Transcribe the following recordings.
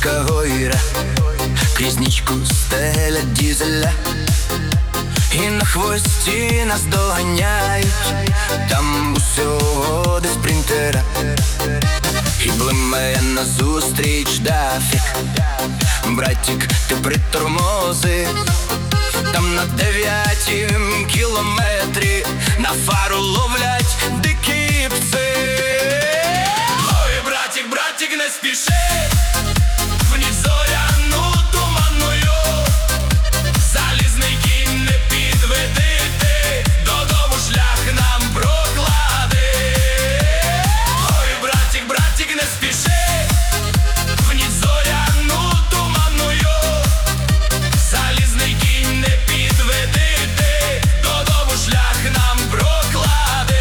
Київська гойра, крізь нічку стелять дізеля, і на хвості нас доганяють, там усього десь спринтера. І блимає назустріч дафік, братік, ти притормози, там на 9-м кілометрі на фару ловлять дикі пси. Ой, братік, братік, не спіши, в ніч зоряну туманною, залізний кінь не підведи ти, додому шлях нам проклади. Ой, братік, братік, не спіши, в ніч зоряну туманною, залізний кінь не підведи ти, додому шлях нам проклади.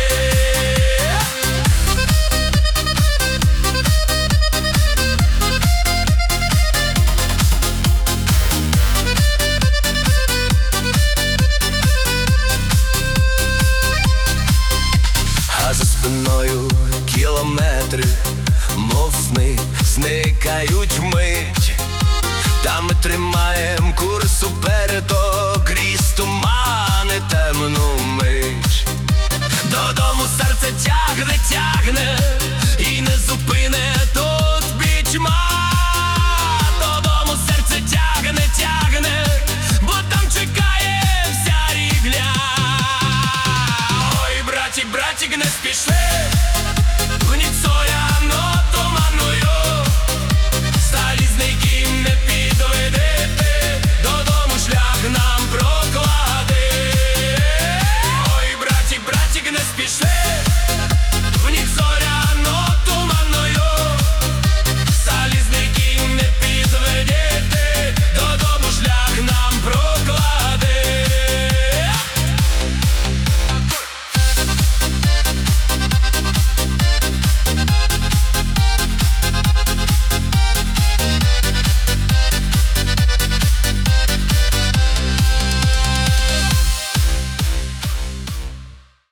А за спиною кілометри, мов сни, зникають вмить. Та ми тримаєм курс уперед, крізь тумани темну